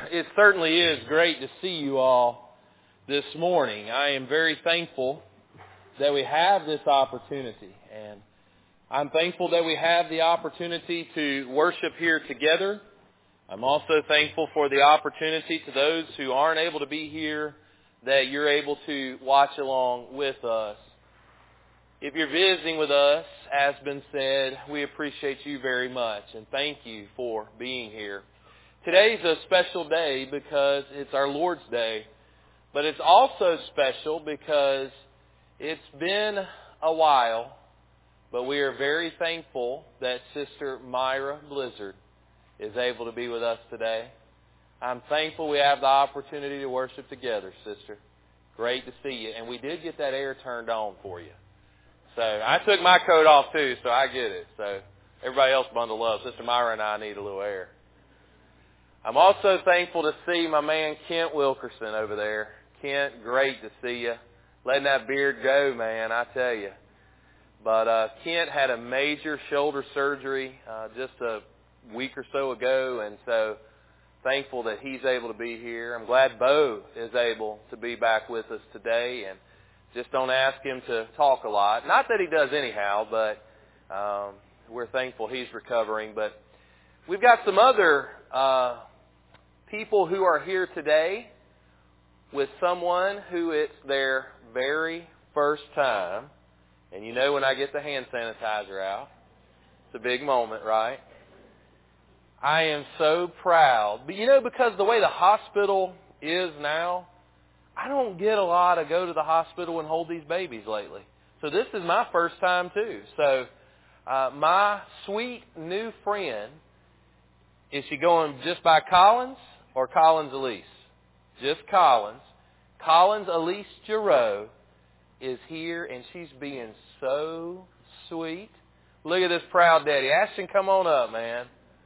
It certainly is great to see you all this morning. I am very thankful that we have this opportunity, and I'm thankful that we have the opportunity to worship here together. I'm also thankful for the opportunity to those who aren't able to be here that you're able to watch along with us. If you're visiting with us, as been said, we appreciate you very much and thank you for being here. Today's a special day because it's our Lord's Day, but it's also special because it's been a while, but we are very thankful that Sister Myra Blizzard is able to be with us today. I'm thankful we have the opportunity to worship together, Sister. Great to see you. And we did get that air turned on for you. So I took my coat off too, so I get it. So everybody else bundle up. Sister Myra and I need a little air. I'm also thankful to see my man Kent Wilkerson over there. Kent, great to see you. Letting that beard go, man, I tell you. But Kent had a major shoulder surgery just a week or so ago, and so thankful that he's able to be here. I'm glad Bo is able to be back with us today, and just don't ask him to talk a lot. Not that he does anyhow, but we're thankful he's recovering. But we've got some other people who are here today with someone who it's their very first time. And you know when I get the hand sanitizer out, it's a big moment, right? I am so proud. But you know, because the way the hospital is now, I don't get a lot to go to the hospital and hold these babies lately. So this is my first time too. So my sweet new friend, is she going just by Collins or Collins Elise? Just Collins. Collins Elise Giroux is here, and she's being so sweet. Look at this proud daddy. Ashton, come on up, man.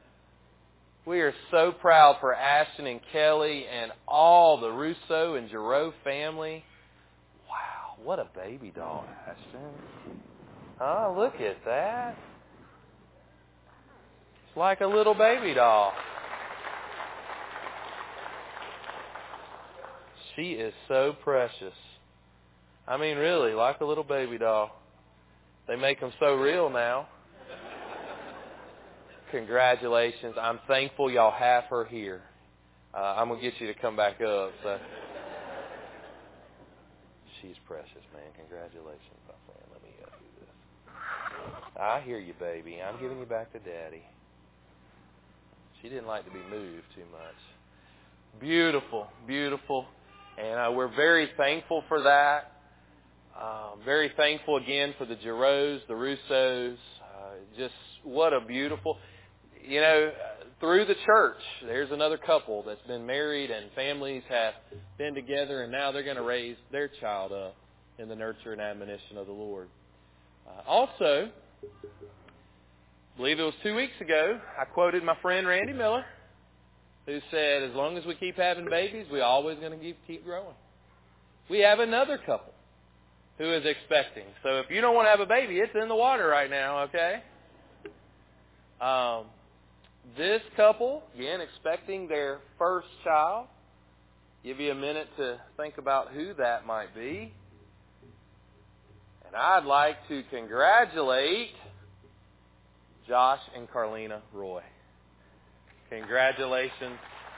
We are so proud for Ashton and Kelly and all the Russo and Giroux family. Wow, what a baby doll, Ashton. Oh, look at that. It's like a little baby doll. She is so precious. I mean, really, like a little baby doll. They make them so real now. Congratulations. I'm thankful y'all have her here. I'm going to get you to come back up. So. She's precious, man. Congratulations, my friend. Let me do this. I hear you, baby. I'm giving you back to Daddy. She didn't like to be moved too much. Beautiful, beautiful. And we're very thankful for that. Very thankful again for the Giroux, the Russos. Just what a beautiful... You know, through the church, there's another couple that's been married and families have been together, and now they're going to raise their child up in the nurture and admonition of the Lord. Also, I believe it was 2 weeks ago, I quoted my friend Randy Miller, who said, as long as we keep having babies, we're always going to keep growing. We have another couple who is expecting. So if you don't want to have a baby, it's in the water right now, okay? This couple, again, expecting their first child. Give you a minute to think about who that might be. And I'd like to congratulate Josh and Carlina Roy. Congratulations.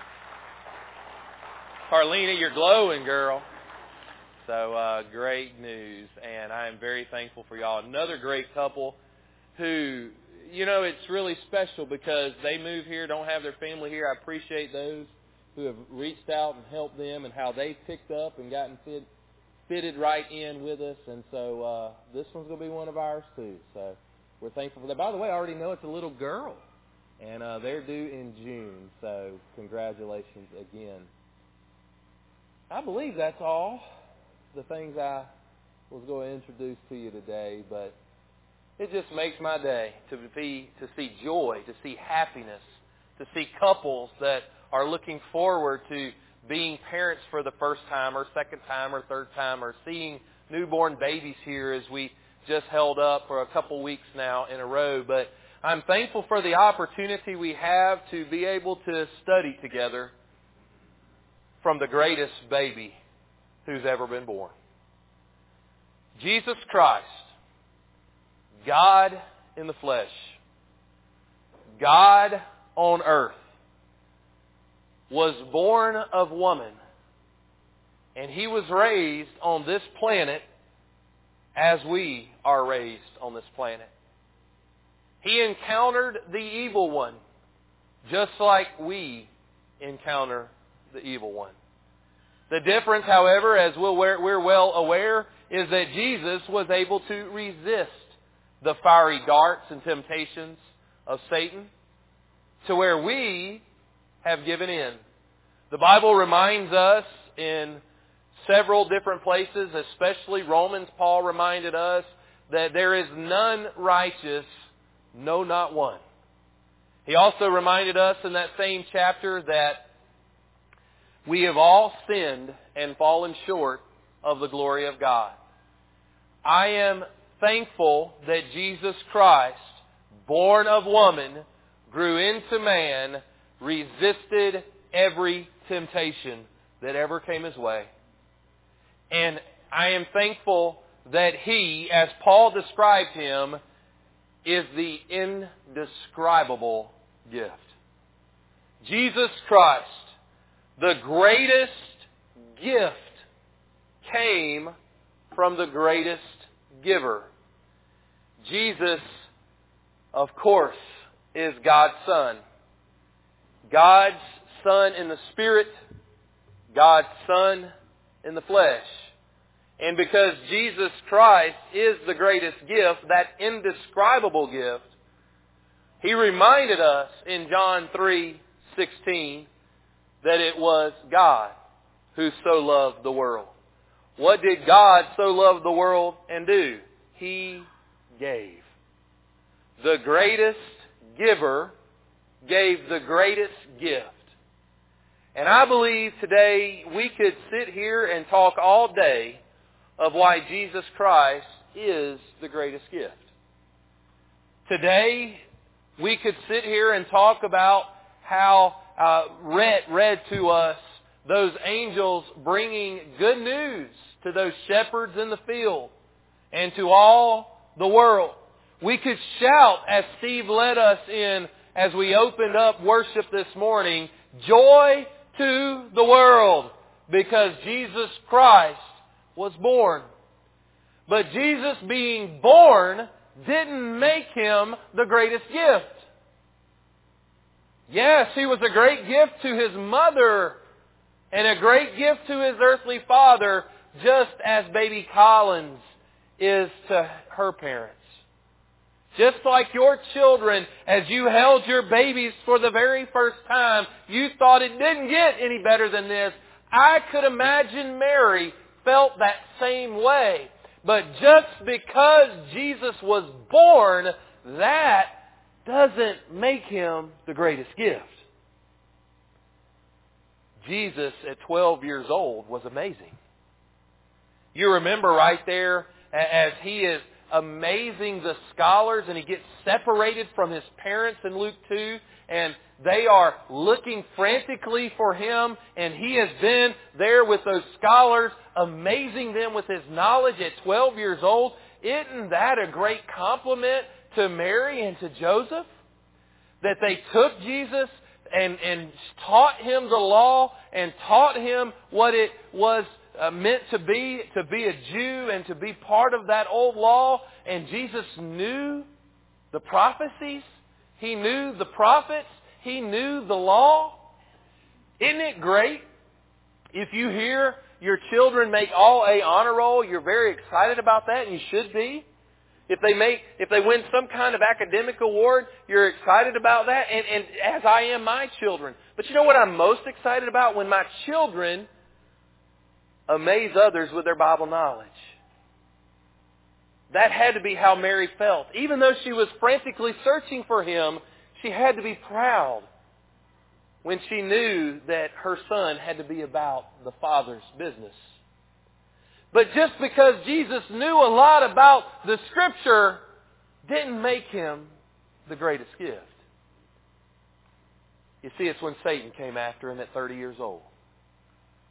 Carlina, you're glowing, girl. So great news. And I am very thankful for y'all. Another great couple who... You know, it's really special because they move here, don't have their family here. I appreciate those who have reached out and helped them and how they picked up and gotten fitted right in with us. And so this one's going to be one of ours too. So we're thankful for that. By the way, I already know it's a little girl. And they're due in June. So congratulations again. I believe that's all the things I was going to introduce to you today. But it just makes my day to see joy, to see happiness, to see couples that are looking forward to being parents for the first time or second time or third time, or seeing newborn babies here as we just held up for a couple weeks now in a row. But I'm thankful for the opportunity we have to be able to study together from the greatest baby who's ever been born. Jesus Christ, God in the flesh, God on earth, was born of woman, and He was raised on this planet as we are raised on this planet. He encountered the evil one just like we encounter the evil one. The difference, however, as we're well aware, is that Jesus was able to resist the fiery darts and temptations of Satan to where we have given in. The Bible reminds us in several different places, especially Romans, Paul reminded us that there is none righteous, no, not one. He also reminded us in that same chapter that we have all sinned and fallen short of the glory of God. I am thankful that Jesus Christ, born of woman, grew into man, resisted every temptation that ever came His way. And I am thankful that He, as Paul described Him, is the indescribable gift. Jesus Christ, the greatest gift, came from the greatest giver. Jesus, of course, is God's Son. God's Son in the Spirit, God's Son in the flesh. And because Jesus Christ is the greatest gift, that indescribable gift, He reminded us in John 3:16 that it was God who so loved the world. What did God so love the world and do? He gave. The greatest giver gave the greatest gift. And I believe today we could sit here and talk all day of why Jesus Christ is the greatest gift. Today we could sit here and talk about how read to us those angels bringing good news to those shepherds in the field and to all the world. We could shout, as Steve led us in as we opened up worship this morning, joy to the world, because Jesus Christ was born. But Jesus being born didn't make Him the greatest gift. Yes, He was a great gift to His mother and a great gift to His earthly father, just as baby Collins is to her parents. Just like your children, as you held your babies for the very first time, you thought it didn't get any better than this. I could imagine Mary felt that same way. But just because Jesus was born, that doesn't make Him the greatest gift. Jesus at 12 years old was amazing. You remember right there as He is amazing the scholars and He gets separated from His parents in Luke 2, and they are looking frantically for Him, and He has been there with those scholars, amazing them with His knowledge at 12 years old. Isn't that a great compliment to Mary and to Joseph? That they took Jesus and taught Him the law and taught Him what it was meant to be a Jew and to be part of that old law. And Jesus knew the prophecies. He knew the prophets. He knew the law. Isn't it great if you hear your children make all A honor roll? You're very excited about that, and you should be. If they win some kind of academic award, you're excited about that, and as I am my children. But you know what I'm most excited about? When my children amaze others with their Bible knowledge. That had to be how Mary felt. Even though she was frantically searching for Him, she had to be proud when she knew that her son had to be about the Father's business. But just because Jesus knew a lot about the Scripture didn't make Him the greatest gift. You see, it's when Satan came after Him at 30 years old.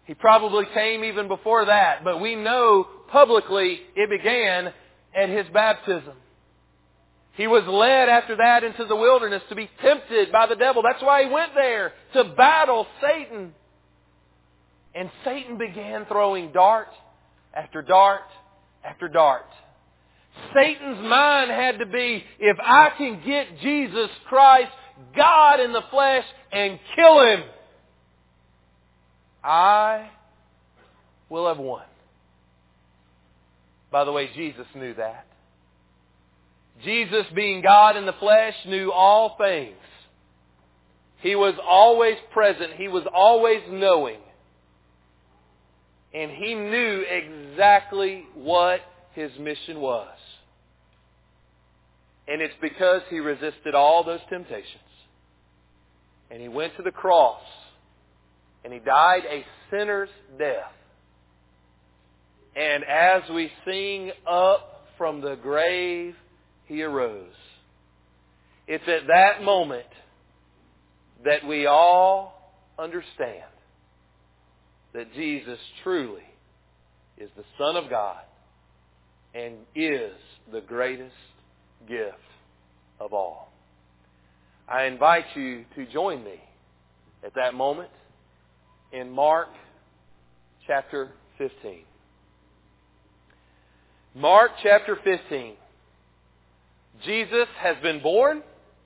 He probably came even before that, but we know publicly it began at His baptism. He was led after that into the wilderness to be tempted by the devil. That's why He went there, to battle Satan. And Satan began throwing dart after dart after dart. Satan's mind had to be, if I can get Jesus Christ, God in the flesh, and kill Him, I will have won. By the way, Jesus knew that. Jesus, being God in the flesh, knew all things. He was always present. He was always knowing. And He knew exactly what His mission was. And it's because He resisted all those temptations. And He went to the cross. And He died a sinner's death. And as we sing, up from the grave He arose. It's at that moment that we all understand that Jesus truly is the Son of God and is the greatest gift of all. I invite you to join me at that moment in Mark chapter 15. Mark chapter 15. Jesus has been born.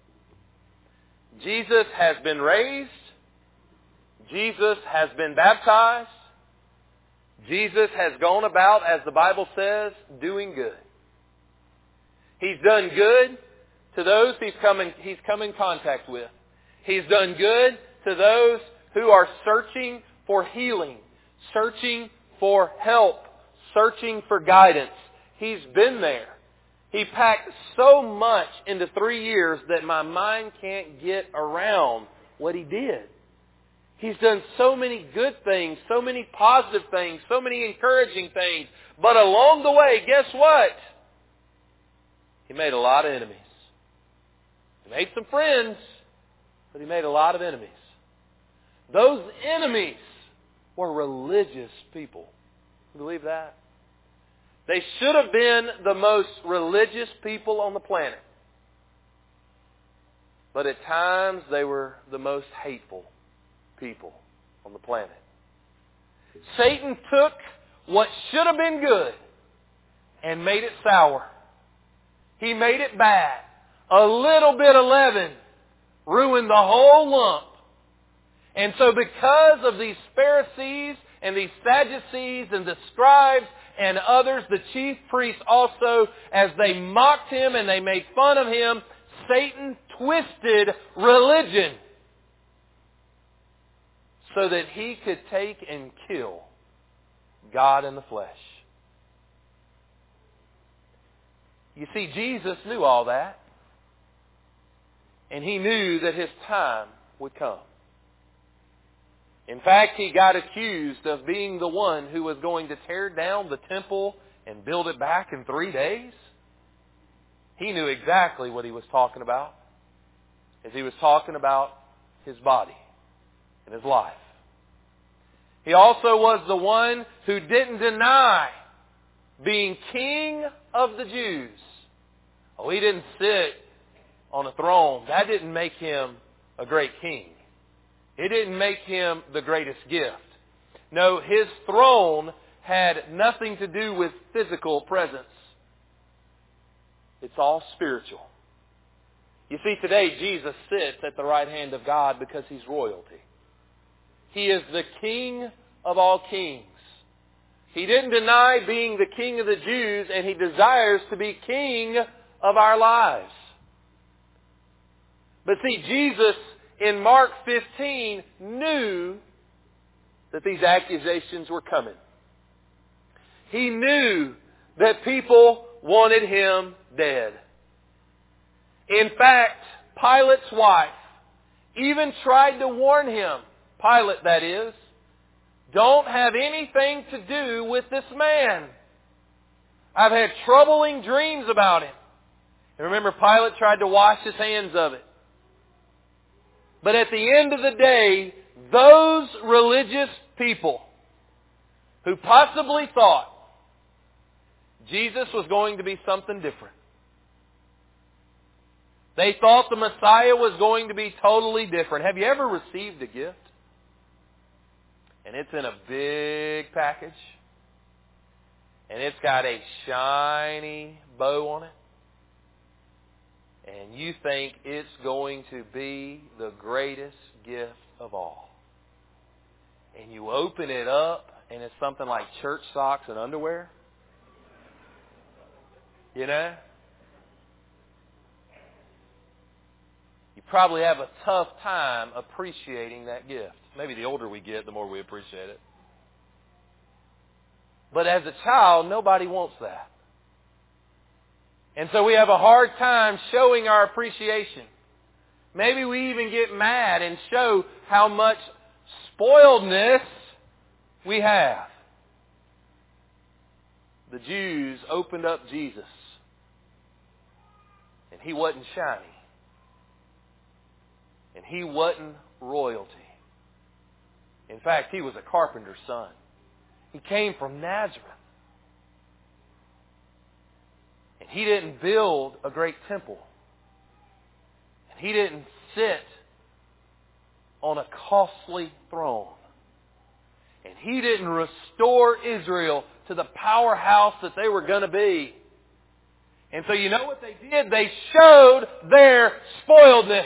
Jesus has been raised. Jesus has been baptized. Jesus has gone about, as the Bible says, doing good. He's done good to those He's come in contact with. He's done good to those who are searching for healing, searching for help, searching for guidance. He's been there. He packed so much into 3 years that my mind can't get around what He did. He's done so many good things, so many positive things, so many encouraging things. But along the way, guess what? He made a lot of enemies. He made some friends, but He made a lot of enemies. Those enemies were religious people. You believe that? They should have been the most religious people on the planet. But at times they were the most hateful people on the planet. Satan took what should have been good and made it sour. He made it bad. A little bit of leaven ruined the whole lump. And so because of these Pharisees and these Sadducees and the scribes and others, the chief priests also, as they mocked Him and they made fun of Him, Satan twisted religion so that he could take and kill God in the flesh. You see, Jesus knew all that. And He knew that His time would come. In fact, He got accused of being the one who was going to tear down the temple and build it back in 3 days. He knew exactly what He was talking about, as He was talking about His body and His life. He also was the one who didn't deny being King of the Jews. Oh, He didn't sit on a throne. That didn't make Him a great king. It didn't make Him the greatest gift. No, His throne had nothing to do with physical presence. It's all spiritual. You see, today Jesus sits at the right hand of God because He's royalty. He is the King of all kings. He didn't deny being the King of the Jews, and He desires to be King of our lives. But see, Jesus in Mark 15 knew that these accusations were coming. He knew that people wanted Him dead. In fact, Pilate's wife even tried to warn him, Pilate that is, don't have anything to do with this man. I've had troubling dreams about him. And remember, Pilate tried to wash his hands of it. But at the end of the day, those religious people who possibly thought Jesus was going to be something different. They thought the Messiah was going to be totally different. Have you ever received a gift? And it's in a big package. And it's got a shiny bow on it. And you think it's going to be the greatest gift of all. And you open it up and it's something like church socks and underwear. You know? You probably have a tough time appreciating that gift. Maybe the older we get, the more we appreciate it. But as a child, nobody wants that. And so we have a hard time showing our appreciation. Maybe we even get mad and show how much spoiledness we have. The Jews opened up Jesus, and He wasn't shiny. And He wasn't royalty. In fact, He was a carpenter's son. He came from Nazareth. And He didn't build a great temple. And He didn't sit on a costly throne. And He didn't restore Israel to the powerhouse that they were going to be. And so you know what they did? They showed their spoiledness.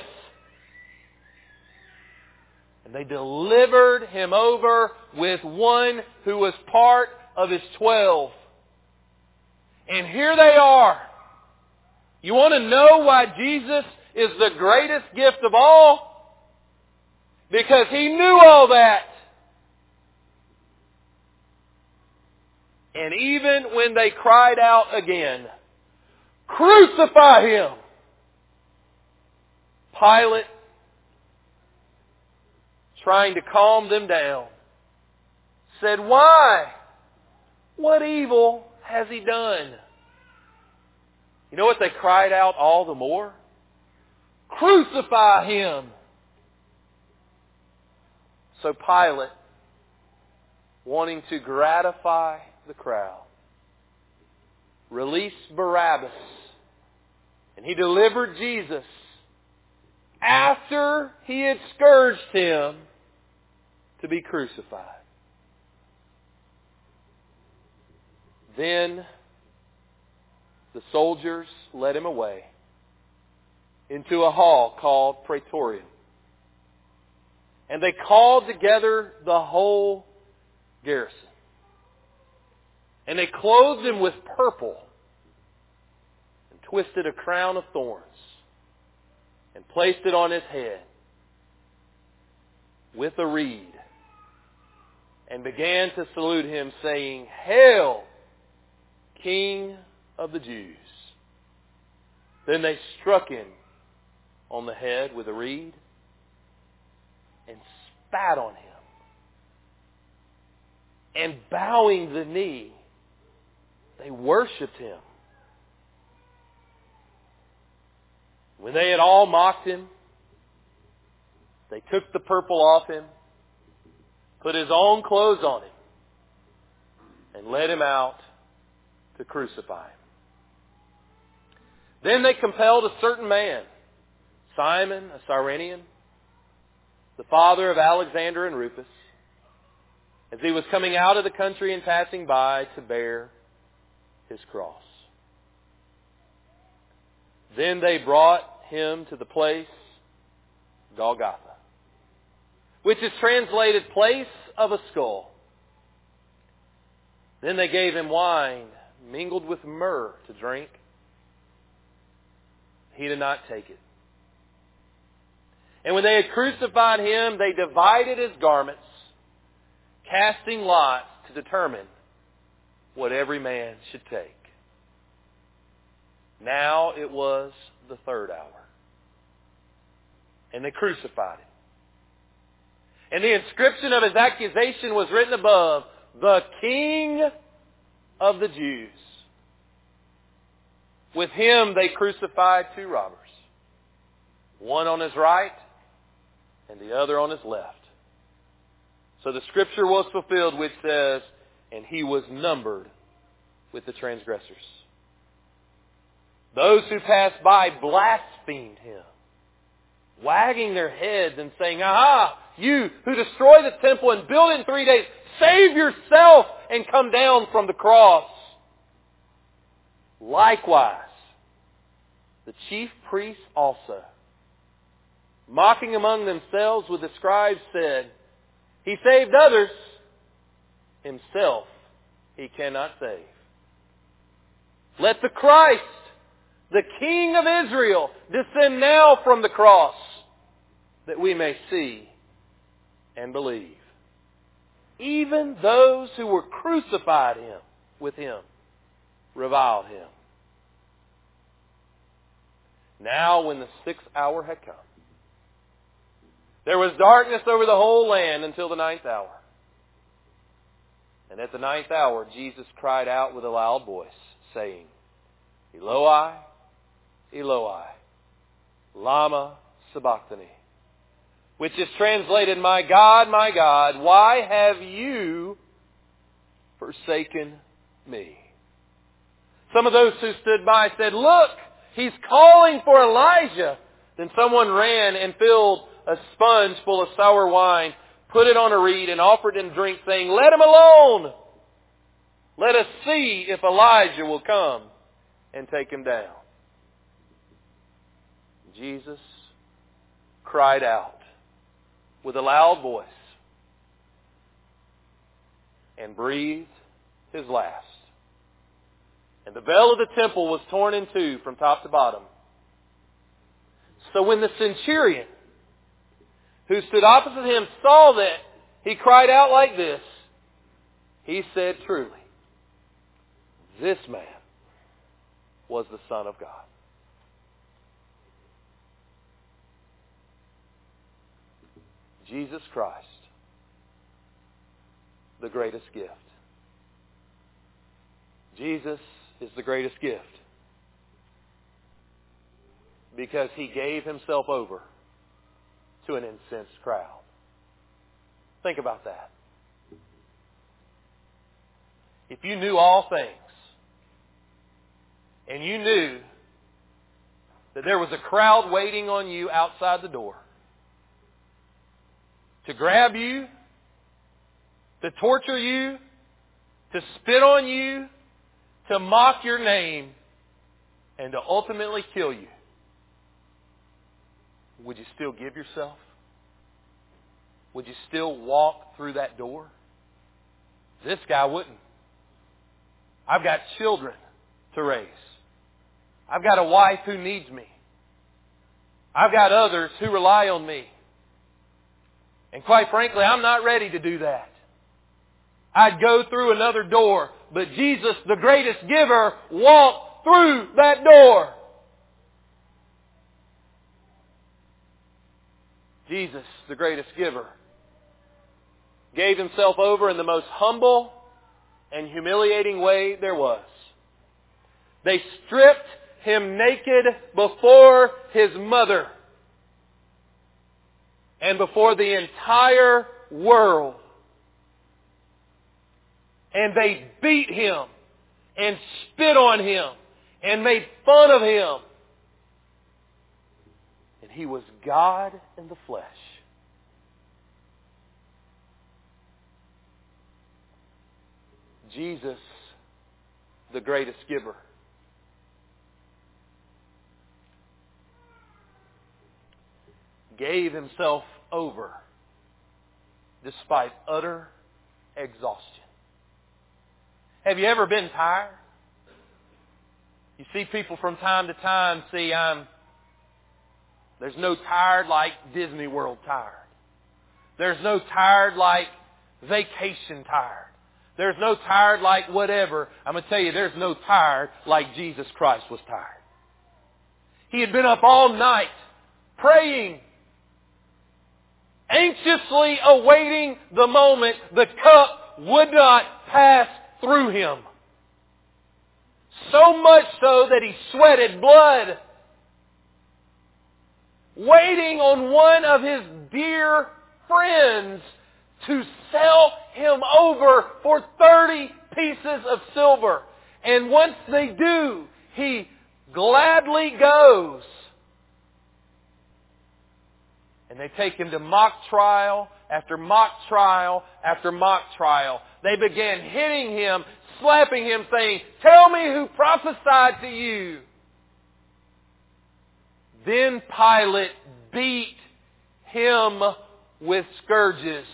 And they delivered Him over with one who was part of His 12. And here they are. You want to know why Jesus is the greatest gift of all? Because He knew all that. And even when they cried out again, "Crucify Him!" Pilate, trying to calm them down, said, "Why? What evil has He done?" You know what they cried out all the more? "Crucify Him!" So Pilate, wanting to gratify the crowd, released Barabbas, and he delivered Jesus after he had scourged Him to be crucified. Then the soldiers led Him away into a hall called Praetorium. And they called together the whole garrison. And they clothed Him with purple and twisted a crown of thorns and placed it on His head with a reed and began to salute Him, saying, "Hail, King of the Jews." Then they struck Him on the head with a reed and spat on Him. And bowing the knee, they worshipped Him. When they had all mocked Him, they took the purple off Him, put His own clothes on Him, and led Him out to crucify Him. Then they compelled a certain man, Simon, a Cyrenian, the father of Alexander and Rufus, as he was coming out of the country and passing by, to bear His cross. Then they brought Him to the place Golgotha, which is translated place of a skull. Then they gave Him wine mingled with myrrh to drink. He did not take it. And when they had crucified Him, they divided His garments, casting lots to determine what every man should take. Now it was the third hour. And they crucified Him. And the inscription of His accusation was written above, "The King of the Jews." With Him they crucified two robbers, one on His right and the other on His left. So the scripture was fulfilled which says, and He was numbered with the transgressors. Those who passed by blasphemed Him, wagging their heads and saying, "Aha, you who destroy the temple and build it in 3 days, save yourself and come down from the cross." Likewise, the chief priests also, mocking among themselves with the scribes, said, "He saved others, Himself He cannot save. Let the Christ, the King of Israel, descend now from the cross, that we may see and believe." Even those who were crucified with Him reviled Him. Now when the 6th hour had come, there was darkness over the whole land until the 9th hour. And at the 9th hour, Jesus cried out with a loud voice, saying, "Eloi, Eloi, lama sabachthani," which is translated, my God, why have you forsaken me?" Some of those who stood by said, "Look, He's calling for Elijah." Then someone ran and filled a sponge full of sour wine, put it on a reed, and offered him drink, saying, "Let him alone. Let us see if Elijah will come and take him down." Jesus cried out with a loud voice and breathed His last. And the veil of the temple was torn in two from top to bottom. So when the centurion who stood opposite him saw that he cried out like this, he said, "Truly, this man was the Son of God." Jesus Christ, the greatest gift. Jesus is the greatest gift because He gave Himself over to an incensed crowd. Think about that. If you knew all things, and you knew that there was a crowd waiting on you outside the door to grab you, to torture you, to spit on you, to mock your name, and to ultimately kill you, would you still give yourself? Would you still walk through that door? This guy wouldn't. I've got children to raise. I've got a wife who needs me. I've got others who rely on me. And quite frankly, I'm not ready to do that. I'd go through another door, but Jesus, the greatest giver, walked through that door. Jesus, the greatest giver, gave Himself over in the most humble and humiliating way there was. They stripped Him naked before His mother and before the entire world. And they beat Him and spit on Him and made fun of Him. And He was God in the flesh. Jesus, the greatest giver. Gave Himself over despite utter exhaustion. Have you ever been tired? You see people from time to time say, there's no tired like Disney World tired. There's no tired like vacation tired. There's no tired like whatever. I'm going to tell you, there's no tired like Jesus Christ was tired. He had been up all night praying, anxiously awaiting the moment the cup would not pass through Him. So much so that He sweated blood, waiting on one of His dear friends to sell him over for 30 pieces of silver. And once they do, he gladly goes. And they take him to mock trial after mock trial after mock trial. They began hitting him, slapping him, saying, "Tell me who prophesied to you." Then Pilate beat him with scourges.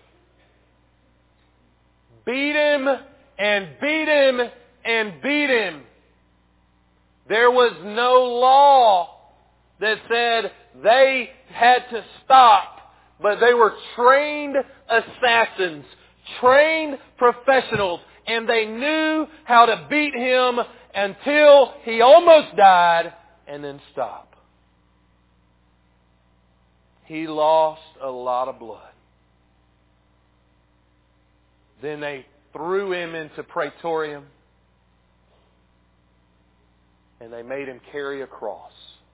Beat him and beat him and beat him. There was no law that said they had to stop, but they were trained assassins, trained professionals, and they knew how to beat him until he almost died and then stop. He lost a lot of blood. Then they threw him into Praetorium and they made him carry a cross.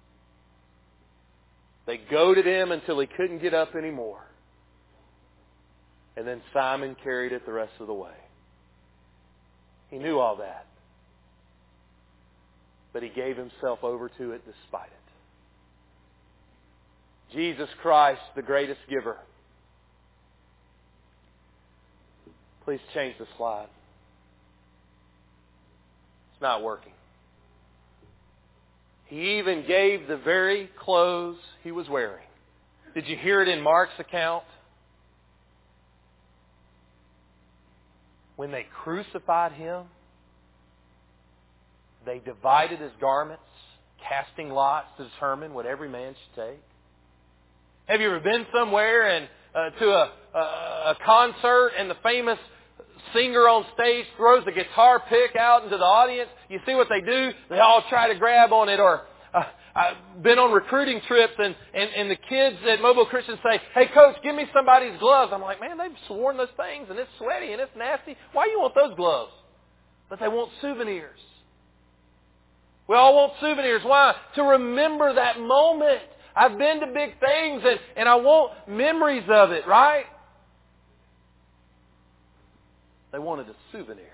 They goaded him until he couldn't get up anymore. And then Simon carried it the rest of the way. He knew all that. But he gave himself over to it despite it. Jesus Christ, the greatest giver. Please change the slide. It's not working. He even gave the very clothes he was wearing. Did you hear it in Mark's account? When they crucified him, they divided his garments, casting lots to determine what every man should take. Have you ever been somewhere and to a concert and the famous singer on stage throws a guitar pick out into the audience? You see what they do? They all try to grab on it. Or I've been on recruiting trips and the kids at Mobile Christian say, "Hey coach, give me somebody's gloves." I'm like, "Man, they've worn those things and it's sweaty and it's nasty. Why do you want those gloves?" But they want souvenirs. We all want souvenirs. Why? To remember that moment. I've been to big things and I want memories of it, right? They wanted a souvenir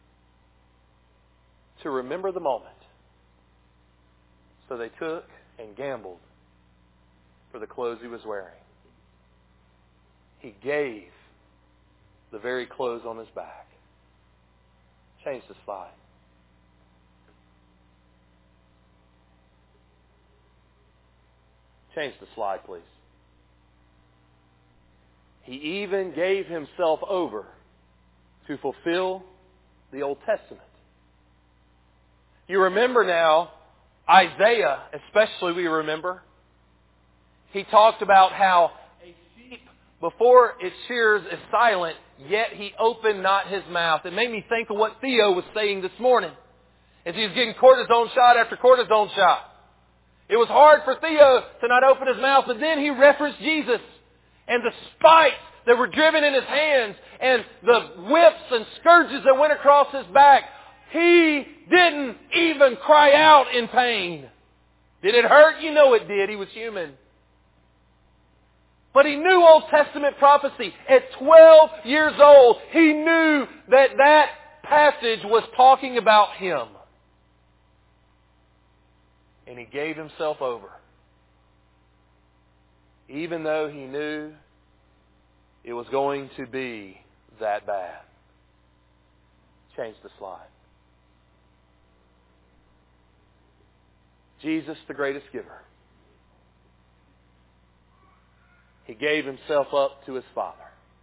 to remember the moment. So they took and gambled for the clothes he was wearing. He gave the very clothes on his back. Change the slide. Change the slide, please. He even gave himself over to fulfill the Old Testament. You remember now, Isaiah, especially we remember, he talked about how a sheep before its shears is silent, yet he opened not his mouth. It made me think of what Theo was saying this morning as he was getting cortisone shot after cortisone shot. It was hard for Theo to not open his mouth, but then he referenced Jesus and the spikes that were driven in his hands and the whips and scourges that went across his back. He didn't even cry out in pain. Did it hurt? You know it did. He was human. But he knew Old Testament prophecy. At 12 years old, he knew that passage was talking about him. And he gave himself over. Even though he knew it was going to be that bad. Change the slide. Jesus, the greatest giver. He gave himself up to his Father.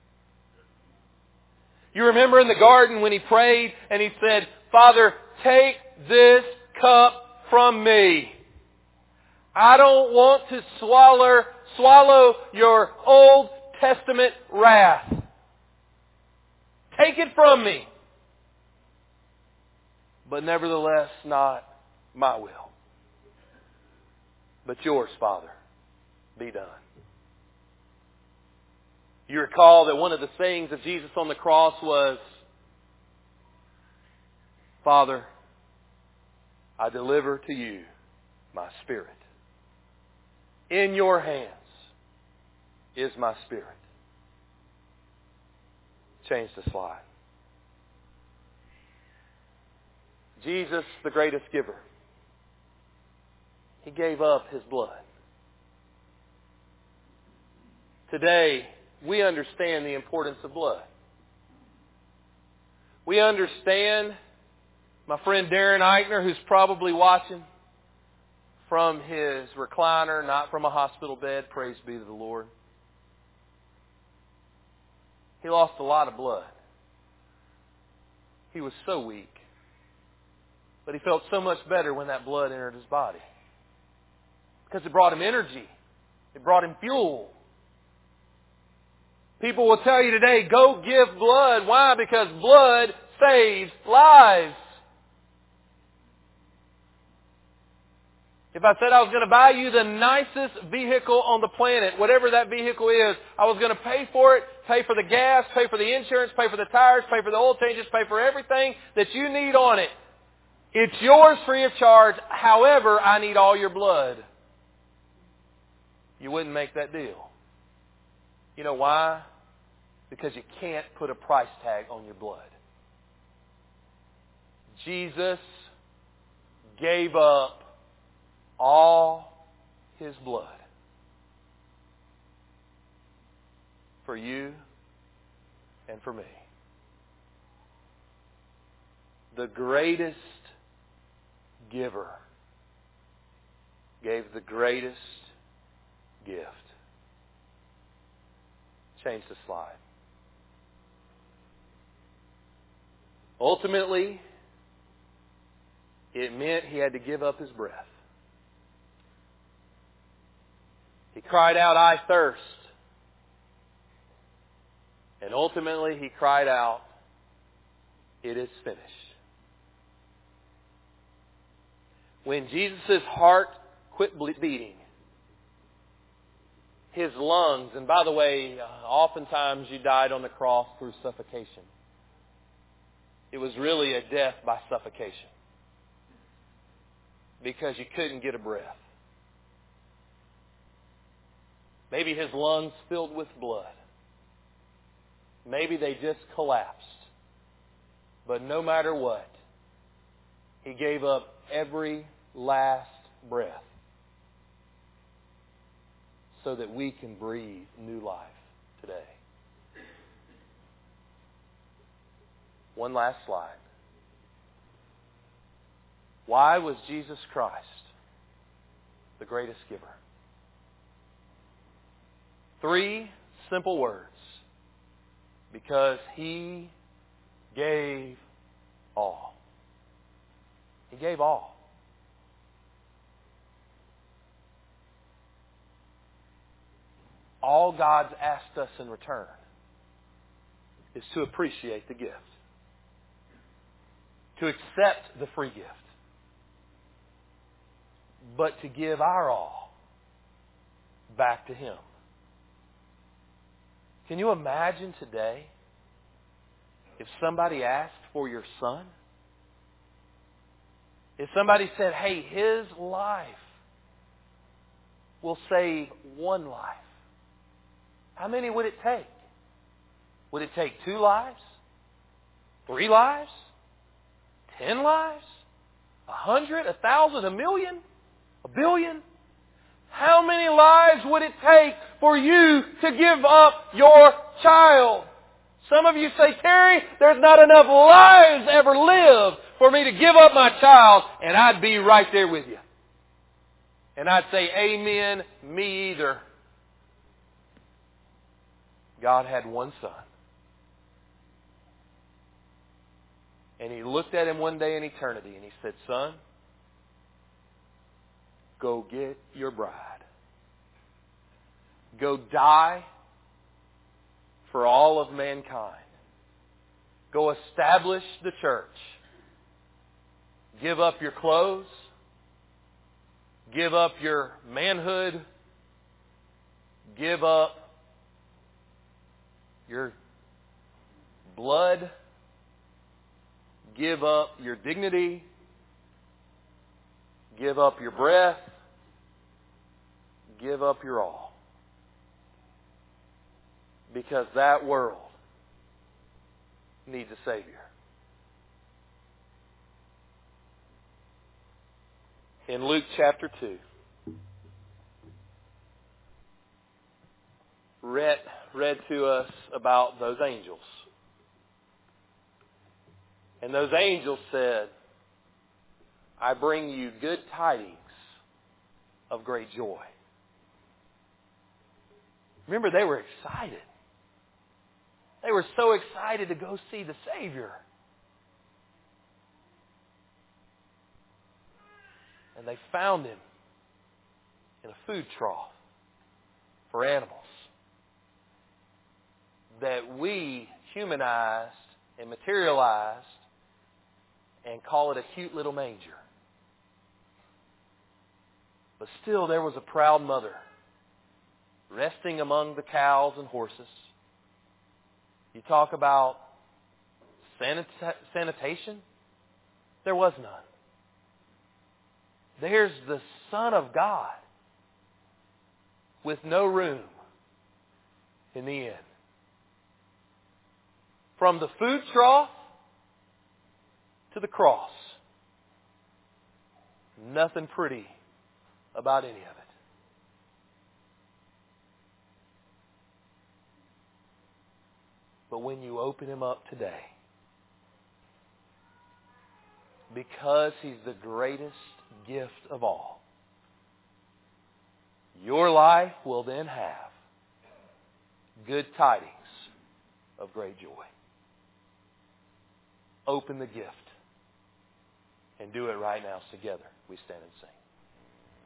You remember in the garden when he prayed and he said, "Father, take this cup from me. I don't want to swallow your Old Testament wrath. Take it from me. But nevertheless, not my will, but yours, Father, be done." You recall that one of the sayings of Jesus on the cross was, "Father, I deliver to you my spirit. In your hands is my spirit." Change the slide. Jesus, the greatest giver, He gave up His blood. Today, we understand the importance of blood. We understand, my friend Darren Eichner, who's probably watching from his recliner, not from a hospital bed, praise be to the Lord. He lost a lot of blood. He was so weak. But he felt so much better when that blood entered his body. Because it brought him energy. It brought him fuel. People will tell you today, go give blood. Why? Because blood saves lives. If I said I was going to buy you the nicest vehicle on the planet, whatever that vehicle is, I was going to pay for it, pay for the gas, pay for the insurance, pay for the tires, pay for the oil changes, pay for everything that you need on it. It's yours free of charge. However, I need all your blood. You wouldn't make that deal. You know why? Because you can't put a price tag on your blood. Jesus gave up all His blood for you and for me. The greatest giver gave the greatest gift. Change the slide. Ultimately, it meant He had to give up His breath. He cried out, I thirst. And ultimately He cried out, it is finished. When Jesus' heart quit beating, His lungs, and by the way, oftentimes you died on the cross through suffocation. It was really a death by suffocation. Because you couldn't get a breath. Maybe His lungs filled with blood. Maybe they just collapsed. But no matter what, He gave up every last breath so that we can breathe new life today. One last slide. Why was Jesus Christ the greatest giver? 3 simple words. Because He gave all. He gave all. All God's asked us in return is to appreciate the gift. To accept the free gift. But to give our all back to Him. Can you imagine today if somebody asked for your son? If somebody said, hey, his life will save one life. How many would it take? Would it take 2 lives? 3 lives? 10 lives? 100? 1,000? 1,000,000? 1 billion? How many lives would it take for you to give up your child? Some of you say, Terry, there's not enough lives ever lived for me to give up my child, and I'd be right there with you. And I'd say, amen, me either. God had one son. And He looked at him one day in eternity and He said, son, go get your bride. Go die for all of mankind. Go establish the church. Give up your clothes. Give up your manhood. Give up your blood. Give up your dignity. Give up your breath. Give up your all. Because that world needs a Savior. In Luke chapter 2, read to us about those angels. And those angels said, I bring you good tidings of great joy. Remember, they were excited. They were so excited to go see the Savior. And they found Him in a food trough for animals that we humanized and materialized and call it a cute little manger. But still there was a proud mother resting among the cows and horses. You talk about sanitation? There was none. There's the Son of God with no room in the inn. From the food trough to the cross. Nothing pretty about any of it. But when you open Him up today, because He's the greatest gift of all, your life will then have good tidings of great joy. Open the gift and do it right now together. We stand and sing.